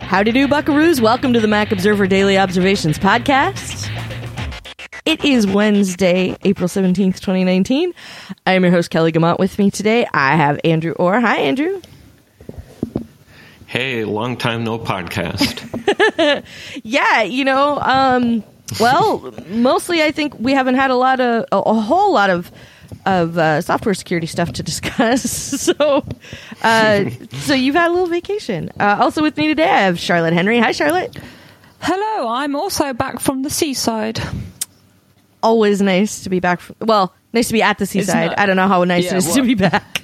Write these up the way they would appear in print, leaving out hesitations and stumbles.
Howdy do, buckaroos. Welcome to the Mac Observer Daily Observations Podcast. It is Wednesday, April 17th, 2019. I am your host, Kelly Gamont. With me today, I have Andrew Orr. Hi, Andrew. Hey, long time no podcast. Yeah, well, mostly I think we haven't had a whole lot of software security stuff to discuss. So you've had a little vacation. Also with me today, I have Charlotte Henry. Hi, Charlotte. Hello, I'm also back from the seaside. Always nice to be back. Nice to be at the seaside. I don't know how nice it is to be back.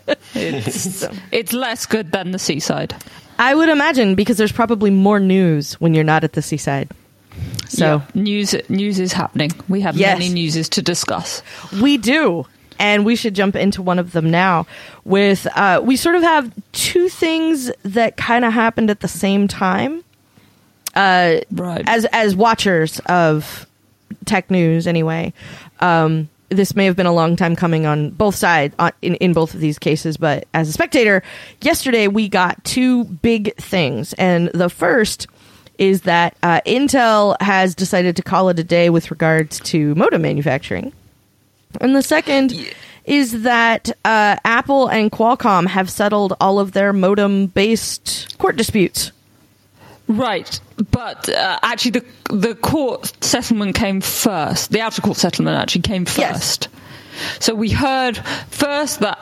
It's less good than the seaside. I would imagine, because there's probably more news when you're not at the seaside. So news is happening. We have many newses to discuss. We do. And we should jump into one of them now. With we sort of have two things that kind of happened at the same time. Right. As watchers of tech news, anyway. This may have been a long time coming on both sides, in both of these cases, but as a spectator, yesterday we got two big things. And the first is that Intel has decided to call it a day with regards to modem manufacturing. And the second is that Apple and Qualcomm have settled all of their modem-based court disputes. Right, but actually the court settlement came first. The outer court settlement actually came first. Yes. So we heard first that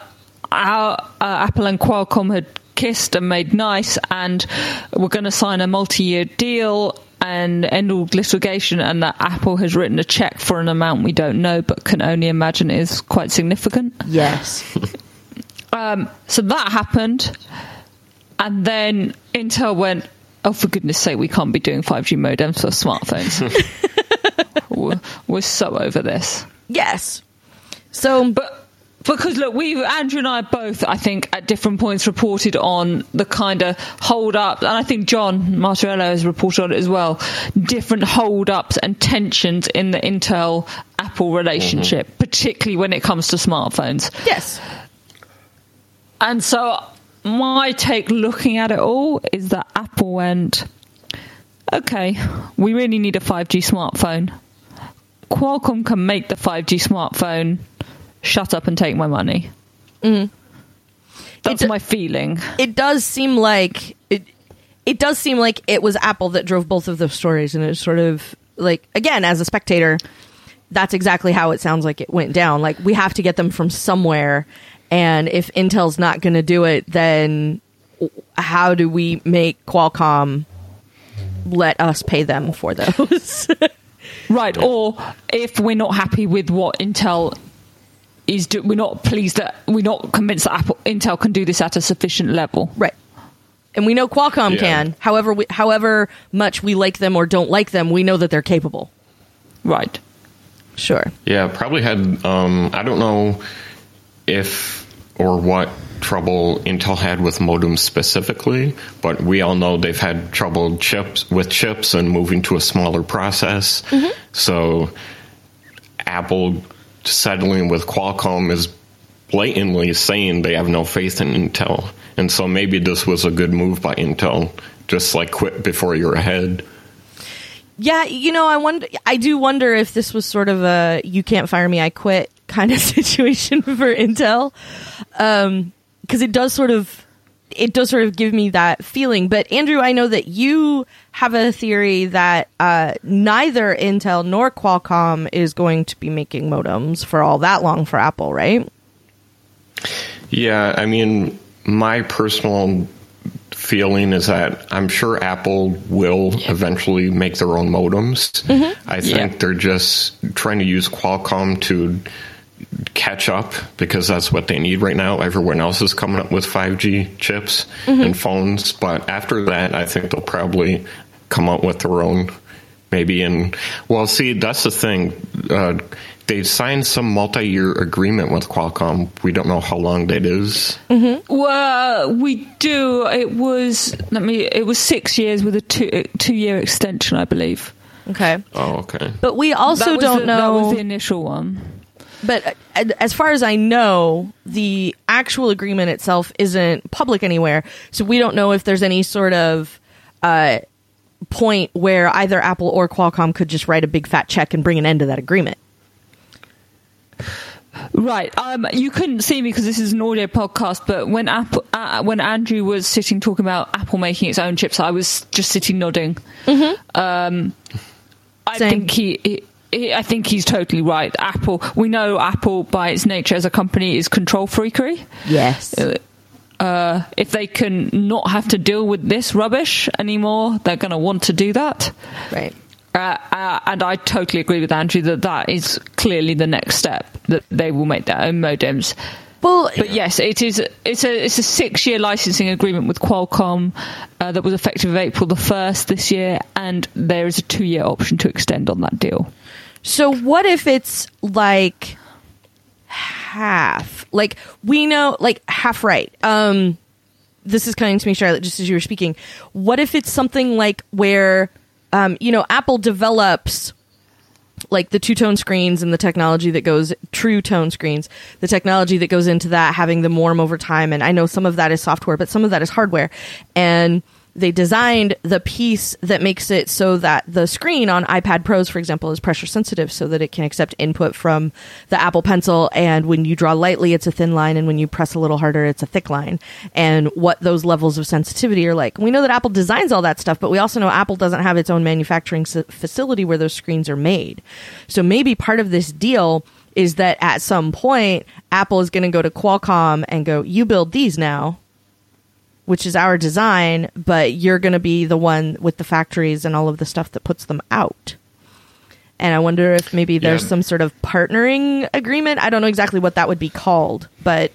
Apple and Qualcomm had kissed and made nice, and we're going to sign a multi-year deal and end all litigation, and that Apple has written a check for an amount we don't know but can only imagine is quite significant. Yes. So that happened, and then Intel went, oh, for goodness sake, we can't be doing 5G modems for smartphones. We're so over this. Yes. So, because look, Andrew and I both, I think, at different points reported on the kind of hold-up, and I think John Martorello has reported on it as well, different hold-ups and tensions in the Intel-Apple relationship, particularly when it comes to smartphones. Yes. And so my take looking at it all is that Apple went, okay, we really need a 5G smartphone. Qualcomm can make the 5G smartphone. Shut up and take my money. Mm. That's my feeling. It does seem like it was Apple that drove both of those stories, and it's sort of like, again, as a spectator, that's exactly how it sounds like it went down. Like, we have to get them from somewhere, and if Intel's not going to do it, then how do we make Qualcomm let us pay them for those? Right, or if we're not happy with what Intel we're not convinced that Intel can do this at a sufficient level. Right. And we know Qualcomm can. However much we like them or don't like them, we know that they're capable. Right. Sure. Yeah, probably had, I don't know if or what trouble Intel had with modems specifically, but we all know they've had trouble with chips and moving to a smaller process. Mm-hmm. So Apple settling with Qualcomm is blatantly saying they have no faith in Intel. And so maybe this was a good move by Intel, just like quit before you're ahead. Yeah, I do wonder if this was sort of a you can't fire me, I quit kind of situation for Intel. Because it does sort of give me that feeling. But Andrew, I know that you have a theory that neither Intel nor Qualcomm is going to be making modems for all that long for Apple, right? Yeah, I mean, my personal feeling is that I'm sure Apple will eventually make their own modems. Mm-hmm. I think they're just trying to use Qualcomm to catch up, because that's what they need right now. Everyone else is coming up with 5G chips and phones, but after that, I think they'll probably come up with their own, maybe. See, that's the thing. They signed some multi-year agreement with Qualcomm. We don't know how long that is. Mm-hmm. Well, we do. It was 6 years with a two-year extension, I believe. Okay. Oh, okay. But we also don't know. That was the initial one. But as far as I know, the actual agreement itself isn't public anywhere, so we don't know if there's any sort of point where either Apple or Qualcomm could just write a big fat check and bring an end to that agreement. Right. You couldn't see me because this is an audio podcast, but when Andrew was sitting talking about Apple making its own chips, I was just sitting nodding. Mm-hmm. I think he's totally right. We know Apple by its nature as a company is control freakery. Yes. If they can not have to deal with this rubbish anymore, they're going to want to do that. Right. And I totally agree with Andrew that is clearly the next step, that they will make their own modems. Well, but yes, it's a 6-year licensing agreement with Qualcomm that was effective April the 1st this year, and there is a 2-year option to extend on that deal. So what if it's like half? Like, we know, like, half right. This is coming to me, Charlotte, just as you were speaking. What if it's something like where, Apple develops like the two-tone screens and the technology that goes, true tone screens, the technology that goes into that, having them warm over time. And I know some of that is software, but some of that is hardware. And they designed the piece that makes it so that the screen on iPad Pros, for example, is pressure sensitive so that it can accept input from the Apple Pencil. And when you draw lightly, it's a thin line. And when you press a little harder, it's a thick line. And what those levels of sensitivity are like. We know that Apple designs all that stuff, but we also know Apple doesn't have its own manufacturing facility where those screens are made. So maybe part of this deal is that at some point, Apple is going to go to Qualcomm and go, you build these now, which is our design, but you're going to be the one with the factories and all of the stuff that puts them out. And I wonder if maybe there's some sort of partnering agreement. I don't know exactly what that would be called, but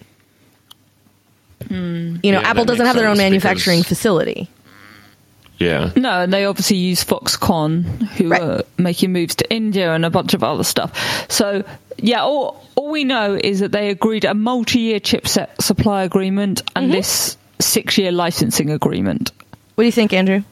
Apple doesn't have their own manufacturing facility. Yeah. No, and they obviously use Foxconn, who are making moves to India and a bunch of other stuff. So, yeah, all we know is that they agreed a multi-year chipset supply agreement and this 6-year licensing agreement. What do you think, Andrew?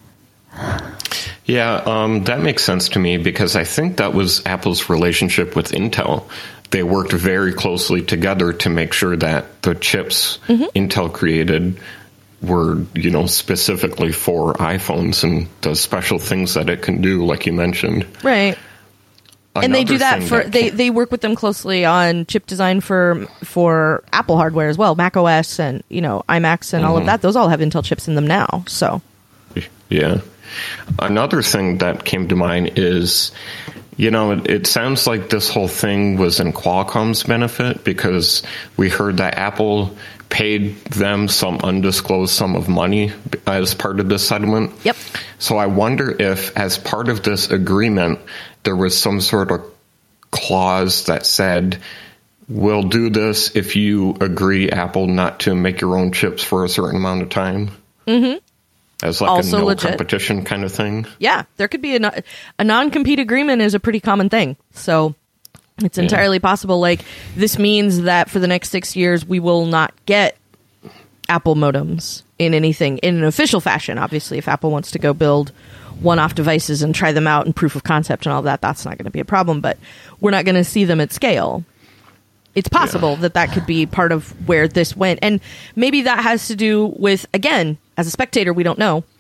Yeah, that makes sense to me because I think that was Apple's relationship with Intel. They worked very closely together to make sure that the chips Intel created were, specifically for iPhones and the special things that it can do, like you mentioned. Right. And they do that they work with them closely on chip design for Apple hardware as well, Mac OS and, iMacs and all of that. Those all have Intel chips in them now. So, yeah. Another thing that came to mind is, it sounds like this whole thing was in Qualcomm's benefit because we heard that Apple paid them some undisclosed sum of money as part of this settlement. Yep. So I wonder if, as part of this agreement, there was some sort of clause that said, we'll do this if you agree, Apple, not to make your own chips for a certain amount of time. Mm-hmm. As like also a no competition kind of thing. Yeah, there could be a non-compete agreement is a pretty common thing. So it's entirely possible. Like, this means that for the next 6 years, we will not get Apple modems in anything in an official fashion. Obviously, if Apple wants to go build one-off devices and try them out and proof of concept and all that, that's not going to be a problem. But we're not going to see them at scale. It's possible that could be part of where this went. And maybe that has to do with, again, as a spectator, we don't know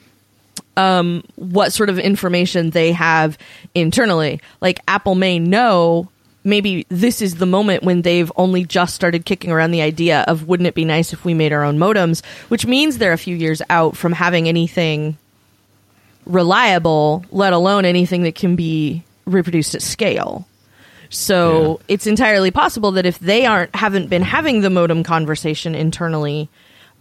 what sort of information they have internally. Like, Apple may know, maybe this is the moment when they've only just started kicking around the idea of, wouldn't it be nice if we made our own modems, which means they're a few years out from having anything reliable, let alone anything that can be reproduced at scale. So it's entirely possible that if they haven't been having the modem conversation internally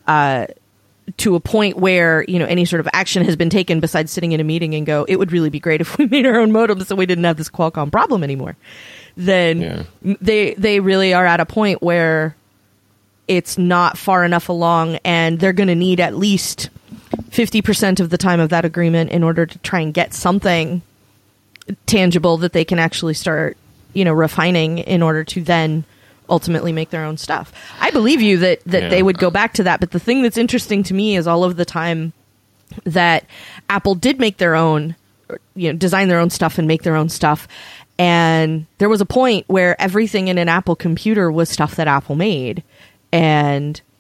to a point where, any sort of action has been taken besides sitting in a meeting and go, it would really be great if we made our own modem so we didn't have this Qualcomm problem anymore, then they really are at a point where it's not far enough along and they're going to need at least 50% of the time of that agreement in order to try and get something tangible that they can actually start refining in order to then ultimately make their own stuff. I believe you that they would go back to that. But the thing that's interesting to me is all of the time that Apple did make their own, design their own stuff and make their own stuff. And there was a point where everything in an Apple computer was stuff that Apple made. And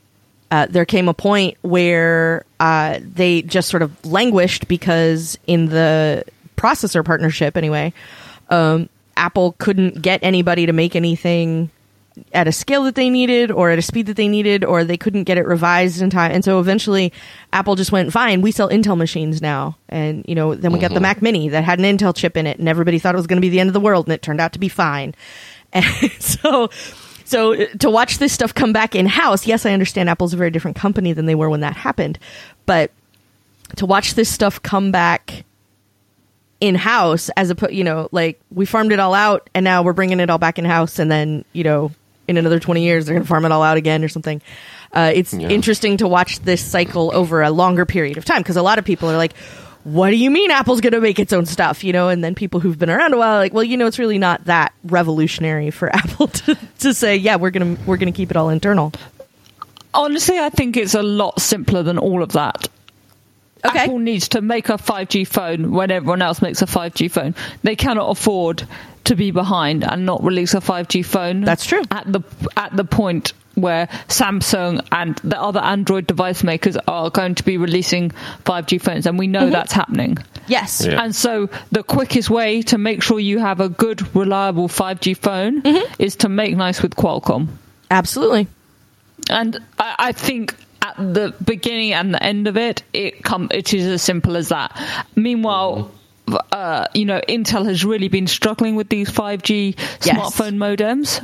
there came a point where they just sort of languished because in the processor partnership anyway, Apple couldn't get anybody to make anything at a scale that they needed or at a speed that they needed, or they couldn't get it revised in time. And so eventually Apple just went, fine, we sell Intel machines now. And, then we got the Mac Mini that had an Intel chip in it, and everybody thought it was going to be the end of the world, and it turned out to be fine. And so to watch this stuff come back in-house, yes, I understand Apple's a very different company than they were when that happened, but to watch this stuff come back in-house as we farmed it all out and now we're bringing it all back in-house, and then, in another 20 years, they're going to farm it all out again or something. It's interesting to watch this cycle over a longer period of time, because a lot of people are like, what do you mean Apple's going to make its own stuff? And then people who've been around a while are like, well, it's really not that revolutionary for Apple to say, yeah, we're going to keep it all internal. Honestly, I think it's a lot simpler than all of that. Okay. Apple needs to make a 5G phone when everyone else makes a 5G phone. They cannot afford to be behind and not release a 5G phone. That's true. At the point where Samsung and the other Android device makers are going to be releasing 5G phones, and we know that's happening. Yes. Yeah. And so the quickest way to make sure you have a good, reliable 5G phone is to make nice with Qualcomm. Absolutely. And I think at the beginning and the end of it, it is as simple as that. Meanwhile, Intel has really been struggling with these 5G smartphone modems,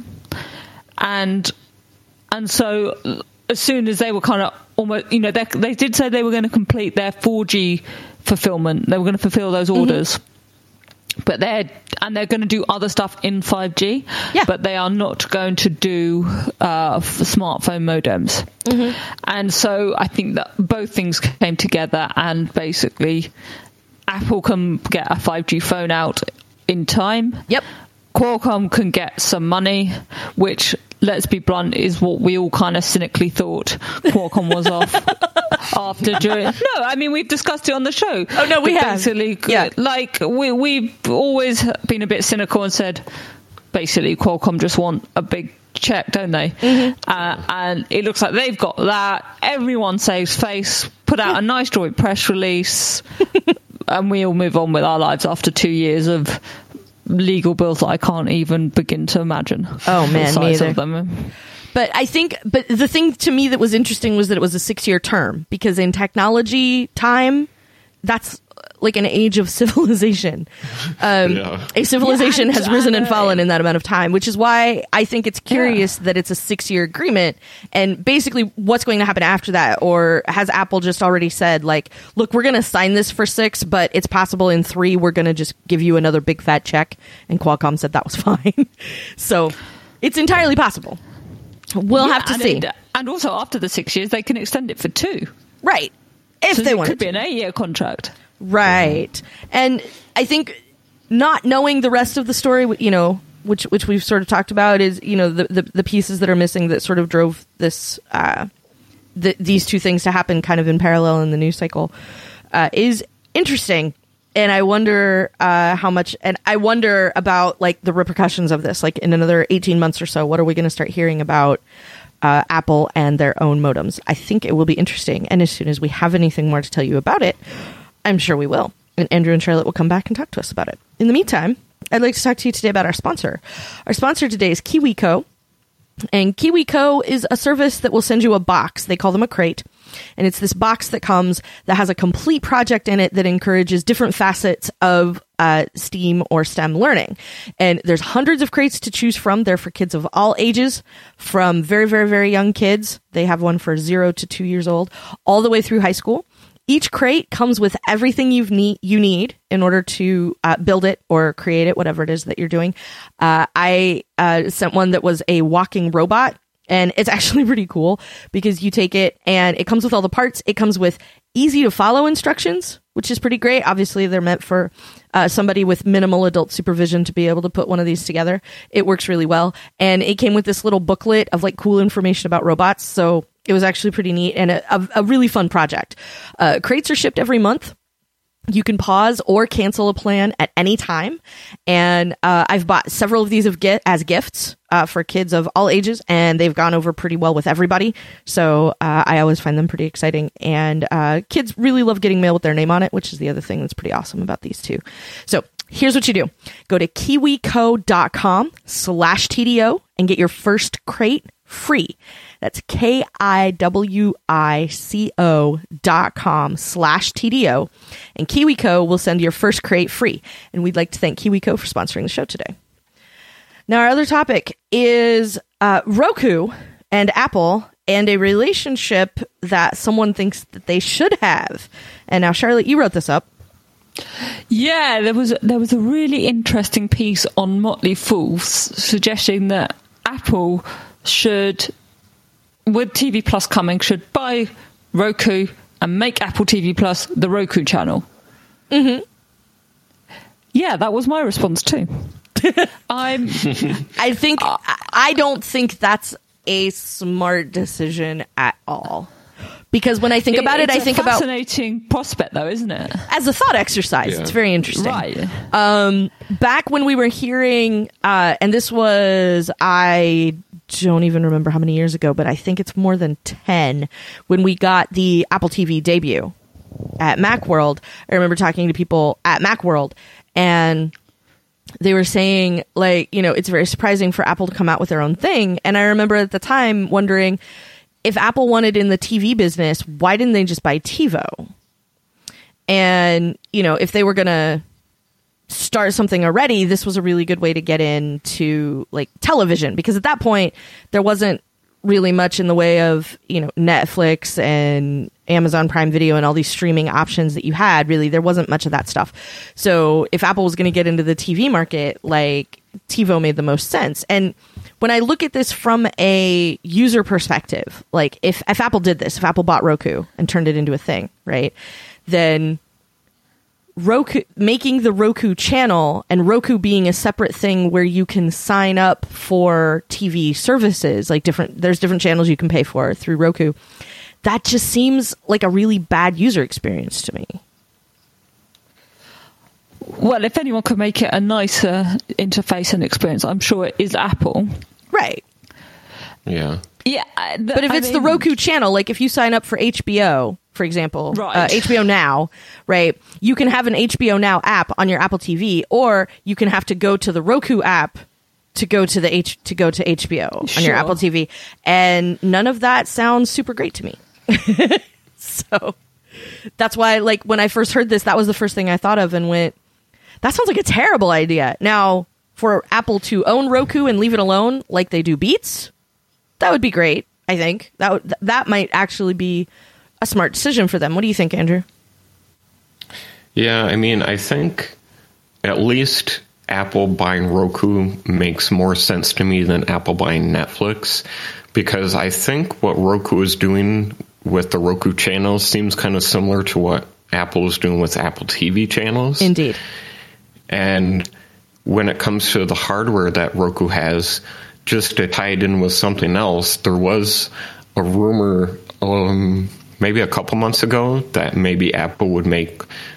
and so as soon as they were kind of almost, they did say they were going to complete their 4G fulfillment. They were going to fulfill those orders. But they're going to do other stuff in 5G, but they are not going to do smartphone modems. And so I think that both things came together, and basically Apple can get a 5G phone out in time. Yep. Qualcomm can get some money, which, let's be blunt, is what we all kind of cynically thought Qualcomm was off after doing. No, I mean, we've discussed it on the show. Oh, no, we have. Basically, we've always been a bit cynical and said, basically, Qualcomm just want a big check, don't they? And it looks like they've got that. Everyone saves face, put out a nice joint press release, and we all move on with our lives after 2 years of legal bills that I can't even begin to imagine. Oh man, me either. But the thing to me that was interesting was that it was a 6-year term, because in technology time, that's like an age of civilization. A civilization has risen and fallen in that amount of time, which is why I think it's curious that it's a 6-year agreement. And basically what's going to happen after that, or has Apple just already said, like, look, we're going to sign this for 6, but it's possible in 3 we're going to just give you another big fat check. And Qualcomm said that was fine. So it's entirely possible. We'll have to see. And also after the 6 years, they can extend it for 2. Right. If they want. It could be an 8-year contract. Right. And I think not knowing the rest of the story, which we've sort of talked about, is, the pieces that are missing that sort of drove this, these two things to happen kind of in parallel in the news cycle, is interesting. And I wonder how much, and I wonder about like the repercussions of this, like in another 18 months or so, what are we going to start hearing about Apple and their own modems? I think it will be interesting. And as soon as we have anything more to tell you about it, I'm sure we will. And Andrew and Charlotte will come back and talk to us about it. In the meantime, I'd like to talk to you today about our sponsor. Our sponsor today is KiwiCo. And KiwiCo is a service that will send you a box. They call them a crate. And it's this box that has a complete project in it that encourages different facets of STEAM or STEM learning. And there's hundreds of crates to choose from. They're for kids of all ages, from very, very, very young kids. They have one for 0 to 2 years old, all the way through high school. Each crate comes with everything you need in order to build it or create it, whatever it is that you're doing. I sent one that was a walking robot, and it's actually pretty cool because you take it and it comes with all the parts. It comes with easy to follow instructions, which is pretty great. Obviously, they're meant for somebody with minimal adult supervision to be able to put one of these together. It works really well. And it came with this little booklet of like cool information about robots. So it was actually pretty neat and a really fun project. Crates are shipped every month. You can pause or cancel a plan at any time. And I've bought several of these as gifts for kids of all ages, and they've gone over pretty well with everybody. So I always find them pretty exciting. And kids really love getting mail with their name on it, which is the other thing that's pretty awesome about these two. So here's what you do. Go to kiwico.com/TDO and get your first crate free. That's KIWICO.com/TDO. And KiwiCo will send your first crate free. And we'd like to thank KiwiCo for sponsoring the show today. Now, our other topic is Roku and Apple and a relationship that someone thinks that they should have. And now, Charlotte, you wrote this up. Yeah, there was a really interesting piece on Motley Fool suggesting that Apple should, with TV Plus coming, should buy Roku and make Apple TV Plus the Roku channel. Mm-hmm. Yeah, that was my response too. I don't think that's a smart decision at all. Because when I think about it, I think about... It's a fascinating prospect, though, isn't it? As a thought exercise, It's very interesting. Right. Back when we were hearing, and this was, I don't even remember how many years ago, but I think it's more than 10, when we got the Apple TV debut at Macworld. I remember talking to people at Macworld, and they were saying, like, it's very surprising for Apple to come out with their own thing. And I remember at the time wondering, if Apple wanted in the TV business, why didn't they just buy TiVo? And, if they were going to start something already, this was a really good way to get into like television, because at that point there wasn't really much in the way of, Netflix and Amazon Prime Video and all these streaming options that you had. Really, there wasn't much of that stuff. So if Apple was going to get into the TV market, like, TiVo made the most sense. And when I look at this from a user perspective, like if Apple did this, if Apple bought Roku and turned it into a thing, right, then Roku, making the Roku channel and Roku being a separate thing where you can sign up for TV services, like there's different channels you can pay for through Roku. That just seems like a really bad user experience to me. Well, if anyone could make it a nicer interface and experience, I'm sure it is Apple. Right. Yeah. Yeah. But if it's the Roku channel, like if you sign up for HBO, for example, right. HBO Now, right, you can have an HBO Now app on your Apple TV, or you can have to go to the Roku app to go to HBO on your Apple TV. And none of that sounds super great to me. So that's why, like, when I first heard this, that was the first thing I thought of and went, that sounds like a terrible idea. Now, for Apple to own Roku and leave it alone like they do Beats, that would be great, I think. That might actually be a smart decision for them. What do you think, Andrew? Yeah, I mean, I think at least Apple buying Roku makes more sense to me than Apple buying Netflix, because I think what Roku is doing with the Roku channels seems kind of similar to what Apple is doing with Apple TV channels. Indeed. And when it comes to the hardware that Roku has, just to tie it in with something else, there was a rumor maybe a couple months ago that maybe Apple would make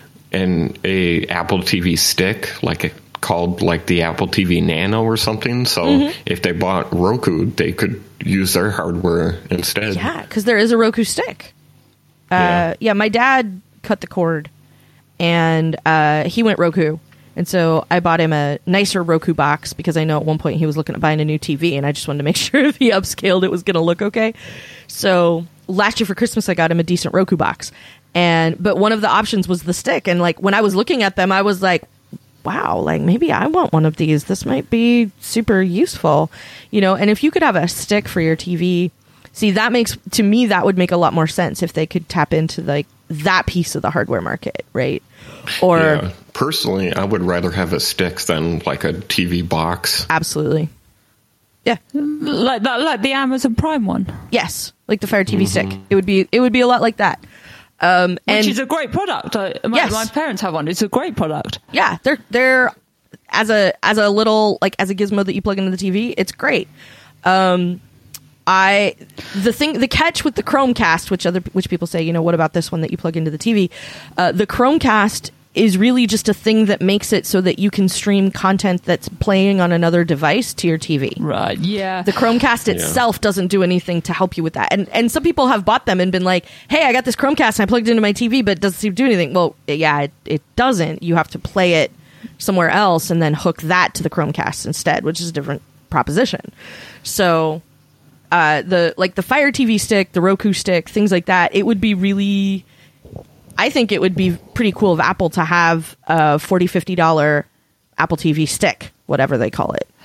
a Apple TV stick, called the Apple TV Nano or something. So if they bought Roku, they could use their hardware instead. Yeah, because there is a Roku stick. Yeah, my dad cut the cord, and he went Roku. And so I bought him a nicer Roku box because I know at one point he was looking at buying a new TV, and I just wanted to make sure if he upscaled it was going to look okay. So last year for Christmas, I got him a decent Roku box. But one of the options was the stick. And when I was looking at them, I was like, wow, maybe I want one of these. This might be super useful, and if you could have a stick for your TV, see, to me, that would make a lot more sense if they could tap into that piece of the hardware market, right? Or yeah. Personally, I would rather have a stick than a TV box. Absolutely. Yeah. Like the Amazon Prime one. Yes. Like the Fire TV stick. It would be a lot like that. Which is a great product. My parents have one. It's a great product. Yeah. They're as a little, as a gizmo that you plug into the TV, it's great. the catch with the Chromecast, which people say, what about this one that you plug into the TV? The Chromecast is really just a thing that makes it so that you can stream content that's playing on another device to your TV. Right, yeah. The Chromecast itself doesn't do anything to help you with that. And some people have bought them and been like, hey, I got this Chromecast and I plugged it into my TV, but it doesn't seem to do anything. Well, yeah, it doesn't. You have to play it somewhere else and then hook that to the Chromecast instead, which is a different proposition. So the Fire TV stick, the Roku stick, things like that, it would be really... I think it would be pretty cool of Apple to have a $40, $50 Apple TV stick, whatever they call it,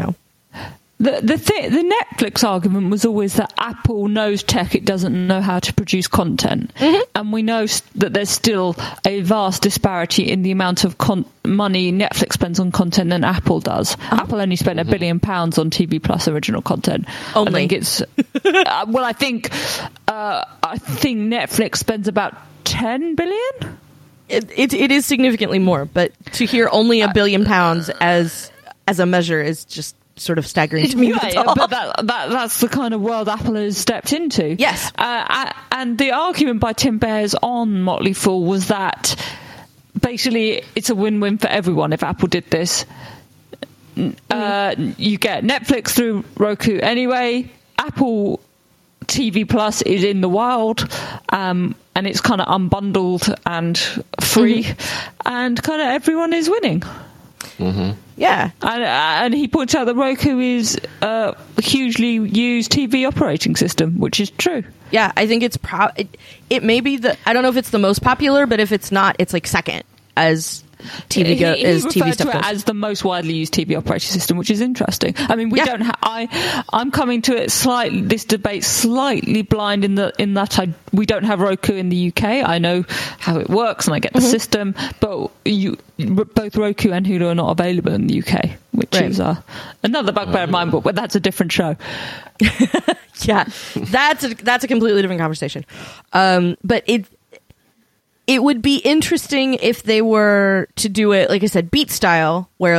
The Netflix argument was always that Apple knows tech, it doesn't know how to produce content. And we know that there's still a vast disparity in the amount of money Netflix spends on content than Apple does. Apple only spent £1 billion on TV Plus original content. Only. I think it's... I think Netflix spends about 10 billion? It is significantly more, but to hear only £1 billion as a measure is just sort of staggering to me. But that's the kind of world Apple has stepped into. Yes. And the argument by Tim Bears on Motley Fool was that basically it's a win-win for everyone if Apple did this. You get Netflix through Roku anyway. Apple TV Plus is in the wild, and it's kind of unbundled and free, and kind of everyone is winning. Yeah. And he points out that Roku is a hugely used TV operating system, which is true. Yeah, I think it's it may be I don't know if it's the most popular, but if it's not, it's like second as TV he TV stuff to it goes. as the most widely used TV operating system, which is interesting. I mean, we don't have. I'm coming to it this debate slightly blind in that we don't have Roku in the UK. I know how it works and I get the system, but both Roku and Hulu are not available in the UK, which is another bugbear of mine. But that's a different show. Yeah, that's a completely different conversation. But it would be interesting if they were to do it, like I said, Beat style, where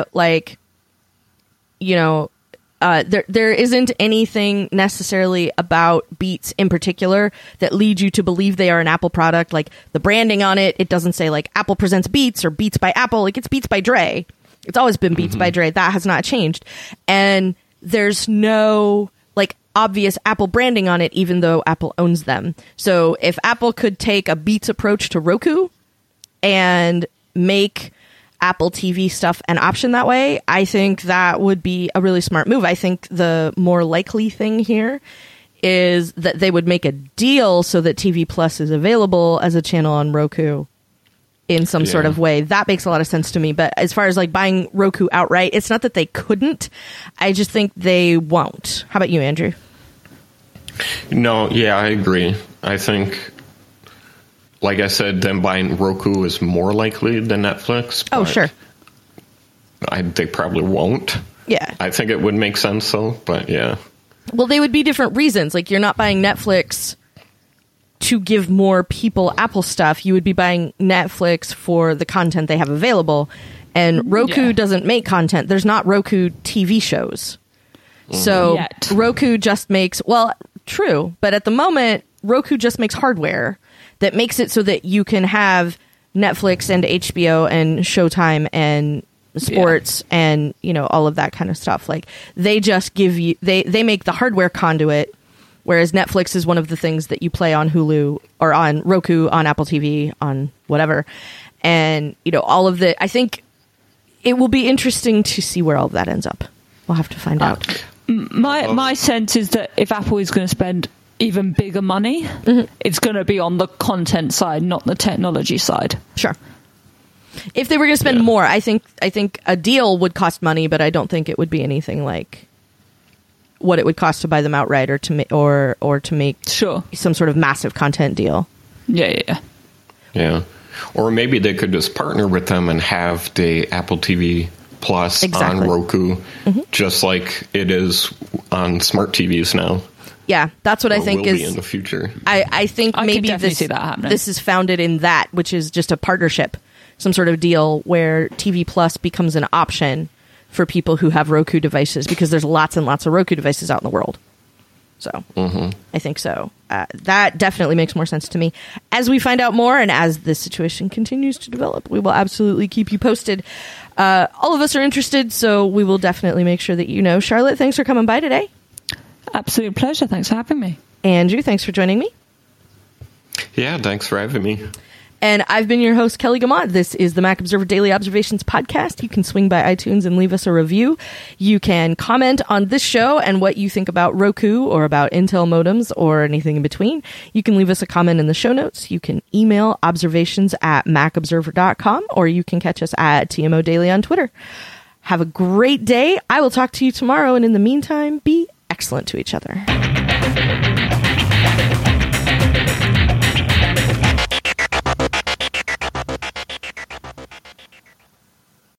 there isn't anything necessarily about Beats in particular that leads you to believe they are an Apple product. Like the branding on it doesn't say like Apple presents Beats or Beats by Apple. Like it's Beats by Dre. It's always been Beats by Dre. That has not changed. And there's no obvious Apple branding on it, even though Apple owns them. So if Apple could take a Beats approach to Roku and make Apple TV stuff an option that way, I think that would be a really smart move. I think the more likely thing here is that they would make a deal so that TV Plus is available as a channel on Roku in some sort of way. That makes a lot of sense to me. But as far as buying Roku outright, it's not that they couldn't. I just think they won't. How about you, Andrew? No, yeah, I agree. I think, like I said, them buying Roku is more likely than Netflix. Oh, sure. They probably won't. Yeah. I think it would make sense, though, but yeah. Well, they would be different reasons. Like, you're not buying Netflix to give more people Apple stuff. You would be buying Netflix for the content they have available. And Roku doesn't make content. There's not Roku TV shows. So Roku just makes, true, but at the moment, Roku just makes hardware that makes it so that you can have Netflix and HBO and Showtime and sports and, all of that kind of stuff. Like, they just give you, they make the hardware conduit, whereas Netflix is one of the things that you play on Hulu or on Roku, on Apple TV, on whatever. And, all of I think it will be interesting to see where all of that ends up. We'll have to find out. My sense is that if Apple is going to spend even bigger money, it's going to be on the content side, not the technology side. Sure. If they were going to spend more, I think a deal would cost money, but I don't think it would be anything like what it would cost to buy them outright or to make some sort of massive content deal. Yeah. Or maybe they could just partner with them and have the Apple TV Plus on Roku, just like it is on smart TVs now. Yeah, that's what I think will is be in the future. I think maybe this is founded in that, which is just a partnership, some sort of deal where TV Plus becomes an option for people who have Roku devices, because there's lots and lots of Roku devices out in the world. So I think so. That definitely makes more sense to me. As we find out more and as this situation continues to develop, we will absolutely keep you posted. All of us are interested, so we will definitely make sure that you know. Charlotte, thanks for coming by today. Absolute pleasure. Thanks for having me. Andrew, thanks for joining me. Yeah, thanks for having me. And I've been your host, Kelly Gamont. This is the Mac Observer Daily Observations podcast. You can swing by iTunes and leave us a review. You can comment on this show and what you think about Roku or about Intel modems or anything in between. You can leave us a comment in the show notes. You can email observations@macobserver.com, or you can catch us at TMO Daily on Twitter. Have a great day. I will talk to you tomorrow. And in the meantime, be excellent to each other.